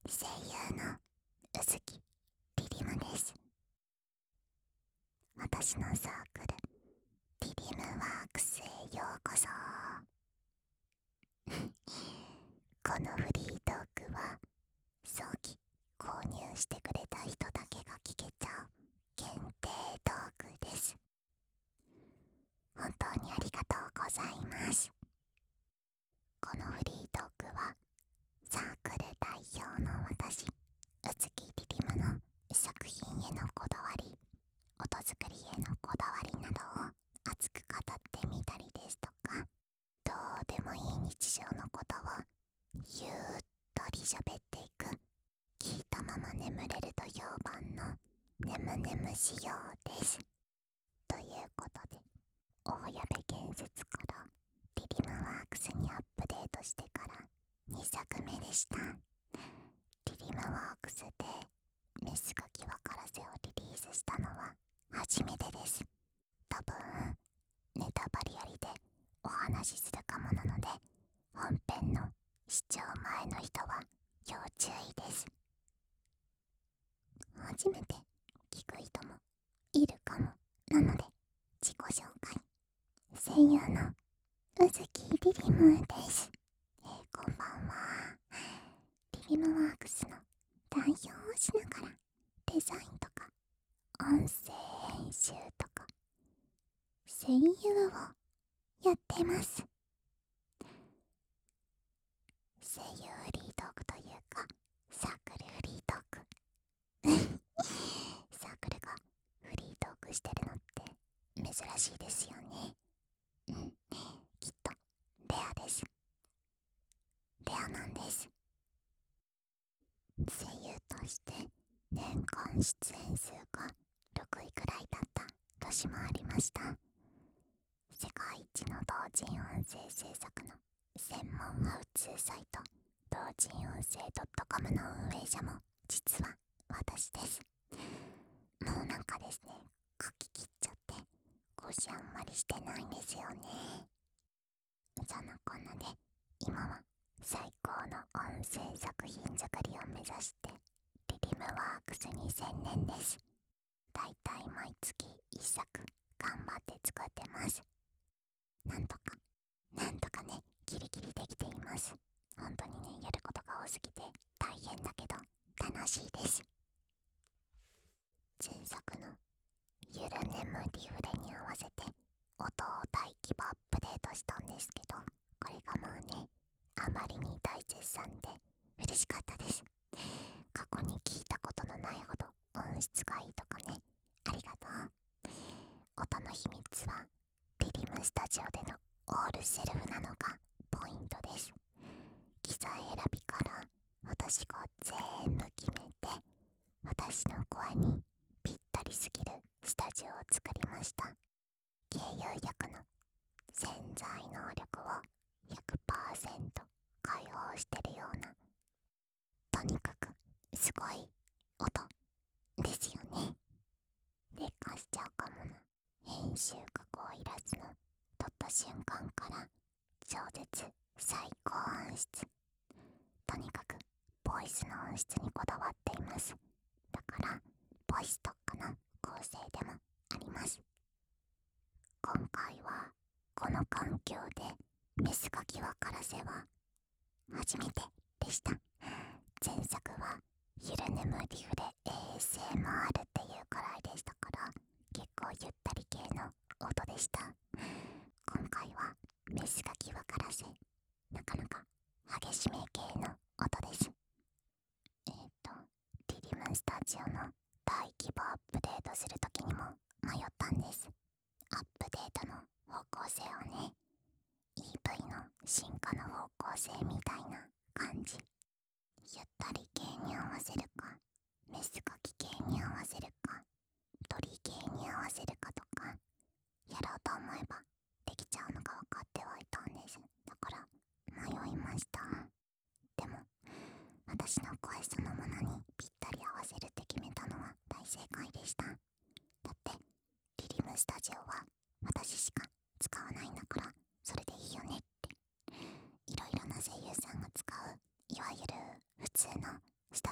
声優の宇月リリムです。私のサークルリリムワークスへようこそ。このフリートークは早期購入してくれた人だけが聞けちゃう限定トークです。本当にありがとうございます。このフリートークはサークル代表の私宇月リリムの作品へのこだわり、音作りへのこだわりなどを熱く語ってみたりですとか、どうでもいい日常のことをゆったり喋っていく、聞いたまま眠れると評判の眠眠仕様です。ということで、大矢部建設からリリムワークスにアップデートしてから2作目でした。リリムワークスでメスガキ分からせをリリースしたのは初めてです。多分ネタバレありでお話しするかもなので、本編の視聴前の人は要注意です。初めて聞く人もいるかもなので、自己紹介。声優の宇月リリムです。こんばんは。リリムワークスの代表をしながらデザインとか音声編集とか声優をやってます。声優フリートークというかサークルフリートークサークルがフリートークしてるのって珍しいですよね。きっとレアです。レアなんです。声優として年間出演数が6位くらいだった年もありました。世界一の同人音声制作の専門ハウツーサイト同人音声 .com の運営者も実は私です。もうなんかですね、書き切っちゃって更新あんまりしてないんですよね。そんなこんなで今は最高の音声作品作りを目指してリリムワークスに専念です。だいたい毎月1作頑張って作ってます。なんとかね、ギリギリできています。本当にね、やることが多すぎて大変だけど楽しいです。前作のゆるねむリフレに合わせて音を大規模アップデートしたんですけど、これがもうね、あまりに大絶賛で嬉しかったです。過去に聞いたことのないほど音質がいいとかね、ありがとう。音の秘密はリリムスタジオでのオールセルフなのがポイントです。機材選びから私が全部決めて、私の声にぴったりすぎるスタジオを作りました。軽有力の潜在能力を 100% 解放してるような、とにかくすごい音ですよね。劣化しちゃうかもな。編集加工いらずの撮った瞬間から超絶最高音質。とにかくボイスの音質にこだわっています。だからボイス特化の構成でもあります。今回はこの環境でメスガキ分からせは初めてでした。前作はゆるねむリフレ ASMR っていうくらいでしたから、結構ゆったり系の音でした。今回はメスガキ分からせ、なかなか激しめ系の音です。リリムスタジオの大規模アップデートするときにも迷ったんです。アップデートの方向性をね、 EV の進化の方向性みたいな感じ。ゆったり系に合わせるか、メスガキ系に合わせるか、鳥系に合わせるかとか、やろうと思えばできちゃうのが分かってはいたんです。だから迷いました。でも私の声そのものにぴったり合わせるって決めたのは大正解でした。だってリリムスタジオは私しか使わないんだから、それでいいよねって。いろいろな声優さんが使ういわゆる普通のスタ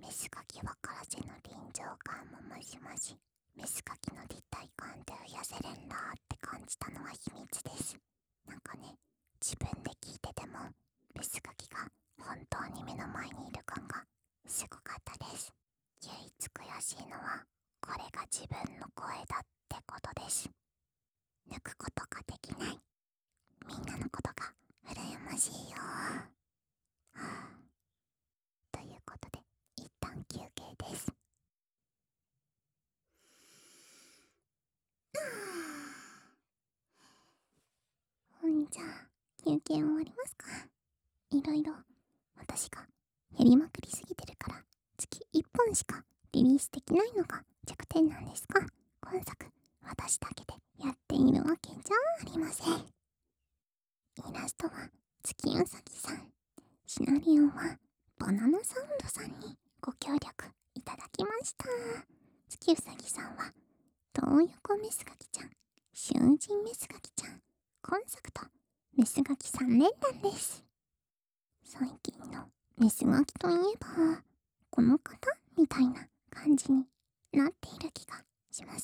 メスガキ分からせの臨場感もマシマシ、メスガキの立体感で癒せれんだって感じたのは秘密です。なんかね、自分で聞いててもメスガキが本当に目の前にいる感がすごかったです。唯一悔しいのはこれが自分の声だってことです。抜くことができない、みんなのことが羨ましいよ。はあ、ということで一旦休憩です。じゃあ休憩終わりますか。いろいろ私がやりまくりすぎてるから月1本しかリリースできないのが弱点なんですが、今作私だけでやっているわけじゃありません。イラストは月うさぎさん、シナリオはバナナサウンドさんにご協力いただきました。月うさぎさんは東横メスガキちゃん、囚人メスガキちゃん、今作とメスガキ3連弾です。最近のメスガキといえばこの方みたいな感じになっている気がします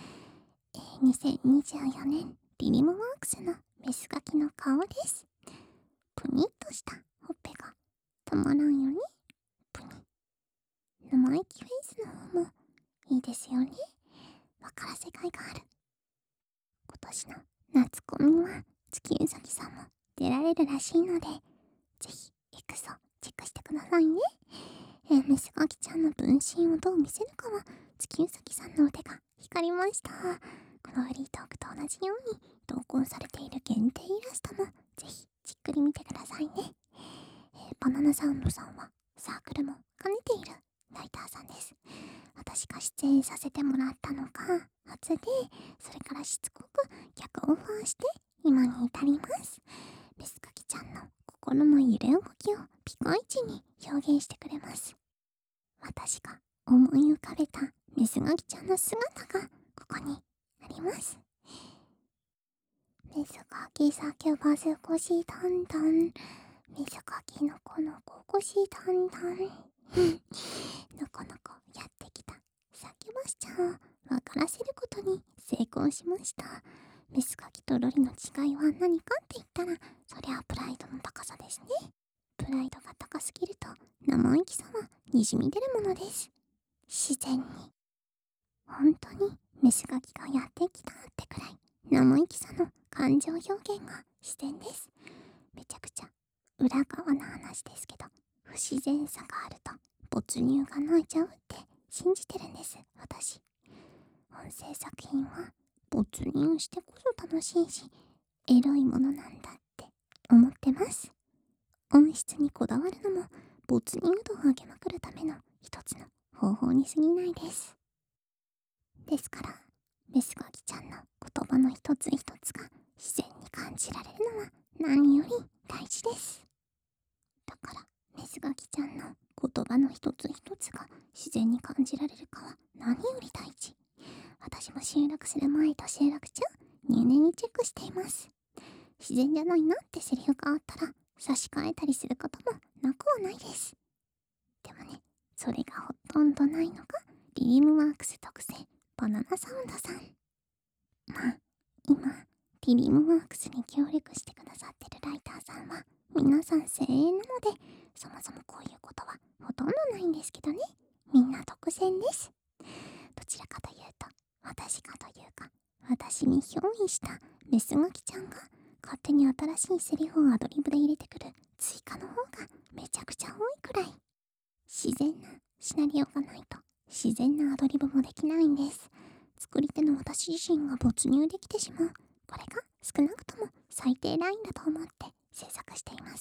。2024年リリムワークスのメスガキの顔です。プニッとしたほっぺがたまらんよね。プニ。生意気フェイスの方もいいですよね。わからせがいがある。今年の夏コミは月うさぎさんも出られるらしいので、ぜひエクソチェックしてくださいね。メスガキちゃんの分身をどう見せるかは月うさぎさんの腕が光りました。このフリートークと同じように投稿されている限定イラストもぜひじっくり見てくださいね。バナナサウンドさんはサークルも兼ねているライターさんです。私が出演させてもらったのが初で、それからしつこく逆オファーして今に至ります。メスガキちゃんの心の揺れ動きをピコイチに表現してくれます。私が思い浮かべたメスガキちゃんの姿がここにあります。メスガキ叫ばず腰トントン、メスガキのこのこ腰トントンのこのこやってきた叫ばしちゃんを分からせることに成功しました。メスガキとロリの違いは何かって言ったら、そりゃプライドの高さですね。プライドが高すぎると生意気さはにじみ出るものです。自然に本当にメスガキがやってきたってくらい生意気さの感情表現が自然です。めちゃくちゃ裏側の話ですけど、不自然さがあると没入が泣いちゃうって信じてるんです私。音声作品は没入してこそ楽しいしエロいものなんだって思ってます。音質にこだわるのも没入度を上げまくるための一つの方法に過ぎないです。ですからメスガキちゃんの言葉の一つ一つが自然に感じられるのは何より大事です。だからメスガキちゃんの言葉の一つ一つが自然に感じられるかは何より大事。私も収録する前と収録中入念にチェックしています。自然じゃないなってセリフがあったら差し替えたりすることもなくはないです。でもね、それがほとんどないのがリリムワークス特製バナナサウンドさん。まあ今リリムワークスに協力してくださってるライターさんは皆さん精鋭なので、そもそもこういうことはほとんどないんですけどね。みんな独占です。どちらかというと私かというか、私に憑依したメスガキちゃんが勝手に新しいセリフをアドリブで入れてくる追加の方がめちゃくちゃ多いくらい。自然なシナリオがないと自然なアドリブもできないんです。作り手の私自身が没入できてしまう、これが少なくとも最低ラインだと思って制作しています。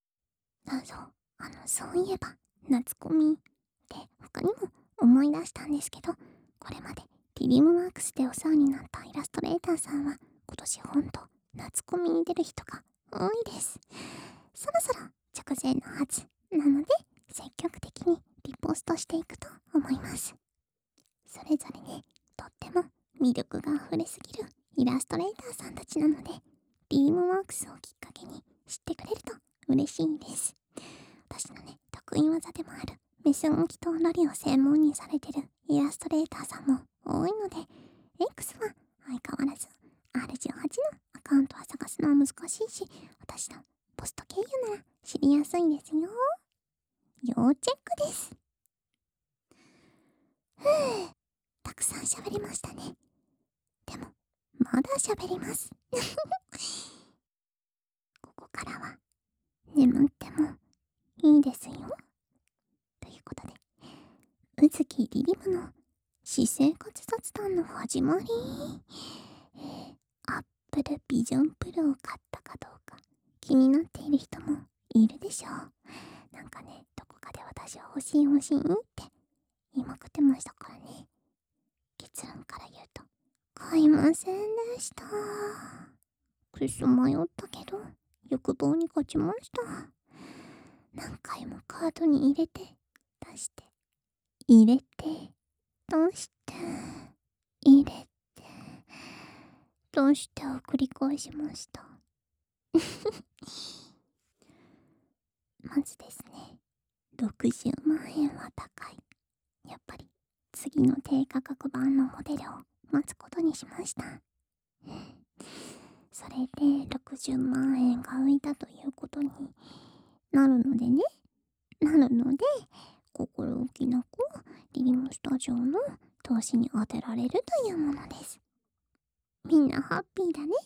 そういえば夏コミで他にも思い出したんですけど、これまでリリムワークスでお世話になったイラストレーターさんは今年ほんと夏コミに出る人が多いです。そろそろ直前のはずなので積極的にリポストしていくと思います。それぞれね、とっても魅力が溢れすぎるイラストレーターさんたちなので、リリムワークスをきっかけに知ってくれると嬉しいです。私のね、得意技でもあるメス向きとロリを専門にされてるイラストレーターさんも多いので、X は相変わらず R18 のアカウントは探すのは難しいし、私のポスト経由なら知りやすいですよ。要チェックです。たくさん喋りましたね。でも、まだ喋ります。ここからは、眠ってもいいですよ。ということで、宇月リリムの私生活雑談の始まり。Apple Vision Pro を買ったかどうか気になっている人もいるでしょう。なんかね、どこかで私は欲しいって言いまくってましたからね。結論から言うと、買いませんでした。くそ迷ったけど、欲望に勝ちました。何回もカートに入れて、出して、入れて、出して、入れて、出してを繰り返しました。まずですね、60万円は高い。やっぱり次の低価格版のモデルを待つことにしました。それで60万円が浮いたということになるのでね。心置きなくリリムスタジオの投資に当てられるというものです。みんなハッピーだね。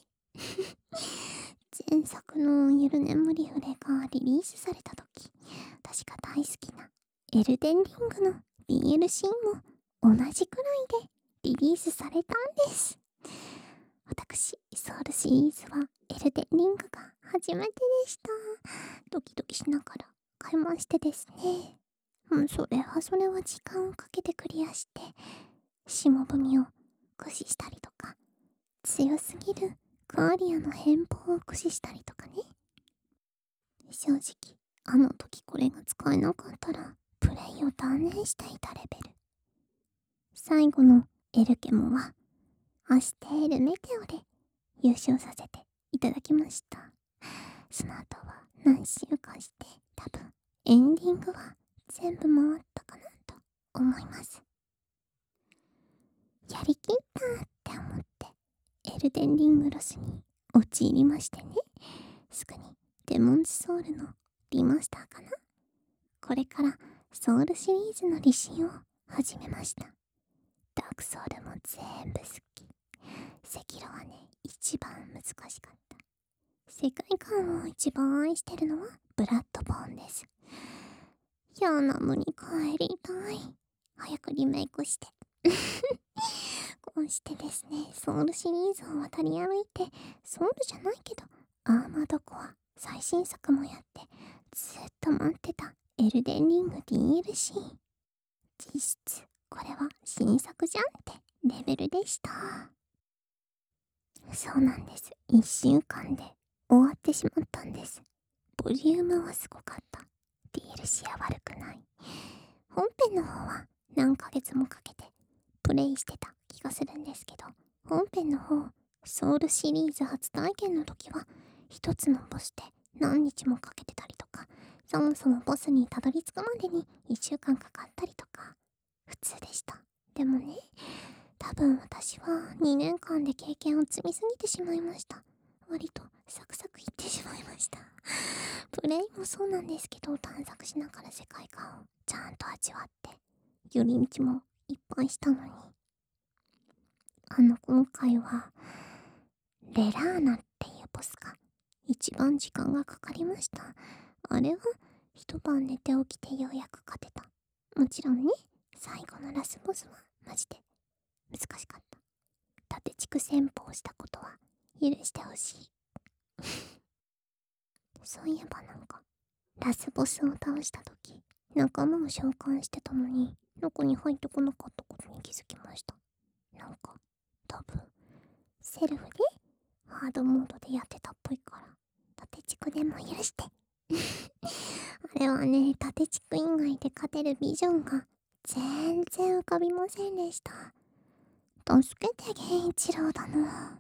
前作のゆる眠りフレがリリースされた時、私が大好きなエルデンリングの DLC も同じくらいでリリースされたんです。私、ソウルシリーズはエルデンリングが初めてでした。ドキドキしながら買いましてですね。それは時間をかけてクリアして、霜踏みを駆使したりとか、強すぎるクアリアの変貌を駆使したりとかね。正直、あの時これが使えなかったら、プレイを断念していたレベル。最後のエルケモは、アステールメテオで優勝させていただきました。その後は何週間して、多分エンディングは全部回ったかなと思います。やりきったって思ってエルデンリングロスに陥りましてね。すぐにデモンズソウルのリマスターかな。これからソウルシリーズの履新を始めました。ダークソウルも全部好き。赤色はね、一番難しかった。世界観を一番愛してるのはブラッドボーンです。ヤーナムに帰りたい。早くリメイクして。こうしてですね、ソウルシリーズを渡り歩いて、ソウルじゃないけど、アーマードコア最新作もやって、ずっと待ってたエルデンリング DLC。実質、これは新作じゃんってレベルでした。そうなんです。1週間で終わってしまったんです。ボリュームはすごかった。DLC は悪くない。本編の方は何ヶ月もかけてプレイしてた気がするんですけど、本編の方、ソウルシリーズ初体験の時は一つのボスで何日もかけてたりとか、そもそもボスにたどり着くまでに1週間かかったりとか、普通でした。でもね、多分私は2年間で経験を積みすぎてしまいました。割とサクサクいってしまいました。プレイもそうなんですけど、探索しながら世界観をちゃんと味わって、寄り道もいっぱいしたのに。今回は、レラーナっていうボスが一番時間がかかりました。あれは一晩寝て起きてようやく勝てた。もちろんね、最後のラスボスはマジで難しかった。縦地区戦法したことは許してほしい。そういえばラスボスを倒した時、仲間を召喚してたのに、中に入ってこなかったことに気づきました。多分、セルフでハードモードでやってたっぽいから、縦地区でも許して。あれはね、縦地区以外で勝てるビジョンが全然浮かびませんでした。助けて源一郎だな。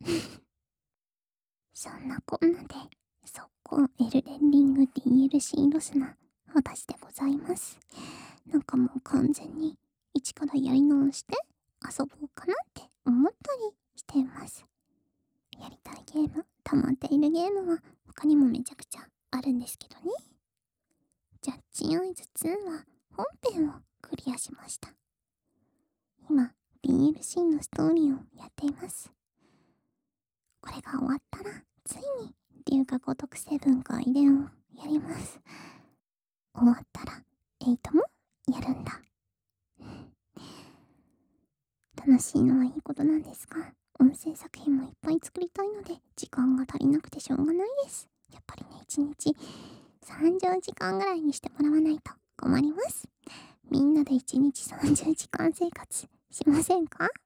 そんなこんなで、速攻エルデンリング DLC ロスな私でございます。 なんかもう完全に一からやり直して遊ぼうかなって思ったりしています。やりたいゲーム、溜まっているゲームは他にもめちゃくちゃあるんですけどね。ジャッジアイズ2は本編をクリアしました。今、DLC のストーリーをやっています。これが終わったら、ついに龍が如くセブン外伝をやります。終わったら、8もやるんだ。楽しいのはいいことなんですが、音声作品もいっぱい作りたいので、時間が足りなくてしょうがないです。やっぱりね、1日30時間ぐらいにしてもらわないと困ります。みんなで1日30時間生活しませんか？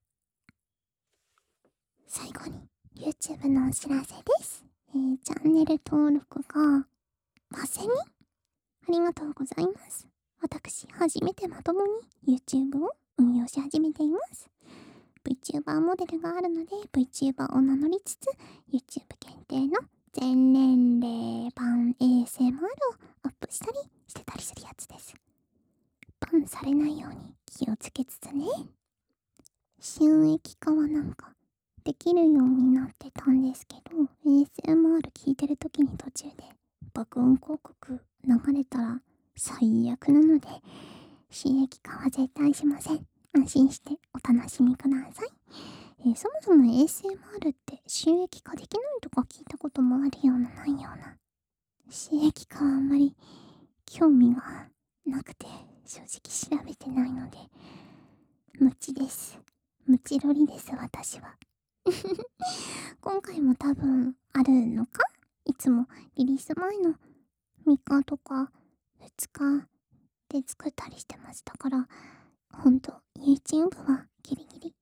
最後に YouTube のお知らせです。チャンネル登録が8000人ありがとうございます。私、初めてまともに YouTube を運用し始めています。VTuber モデルがあるので VTuber を名乗りつつ YouTube 限定の全年齢版 ASMR をアップしたりしてたりするやつです。バンされないように気をつけつつね。収益化はなんかできるようになってたんですけど ASMR 聞いてる時に途中で爆音広告流れたら最悪なので収益化は絶対しません。安心してお楽しみください。そもそも ASMR って収益化できないとか聞いたこともあるようなないような。収益化はあんまり興味がなくて正直調べてないので無知です。無知ロリです私は。今回も多分あるのか？いつもリリース前の3日とか2日で作ったりしてます。だからほんと YouTube はギリギリ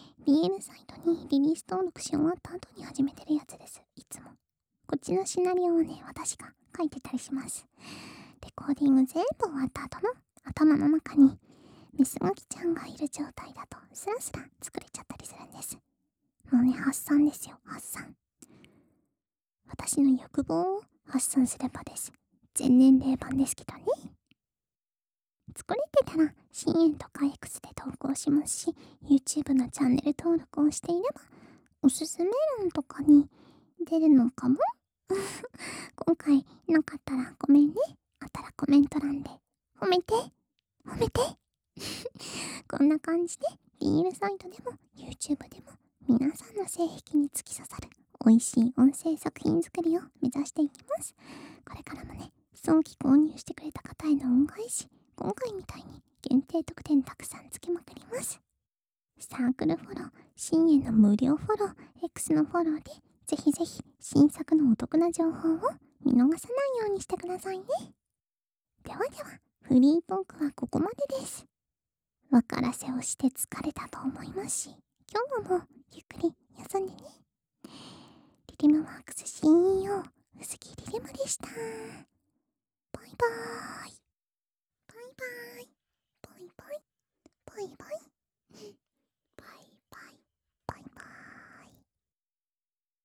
BL サイトにリリース登録し終わった後に始めてるやつです。いつもこっちのシナリオをね私が書いてたりします。レコーディング全部終わった後の頭の中にメスガキちゃんがいる状態だとスラスラ作れちゃったりするんです。もうね発散ですよ、発散。私の欲望を発散すればです。全年齢版ですけどね。作れてたら深淵とか X で投稿しますし YouTube のチャンネル登録をしていればおすすめ欄とかに出るのかも。今回なかったらごめんね。あったらコメント欄で褒めて褒めてこんな感じで BL サイトでも YouTube でも皆さんの性癖に突き刺さる美味しい音声作品作りを目指していきます。これからもね、早期購入してくれた方への恩返し、今回みたいに限定特典たくさんつけまくります。サークルフォロー、深淵の無料フォロー、X のフォローでぜひぜひ新作のお得な情報を見逃さないようにしてくださいね。ではでは、フリートークはここまでです。分からせをして疲れたと思いますし、今日はもうゆっくり休んでね。リリムワークス CEO 薄木リリムでした。バイバーイ。バイバーイ。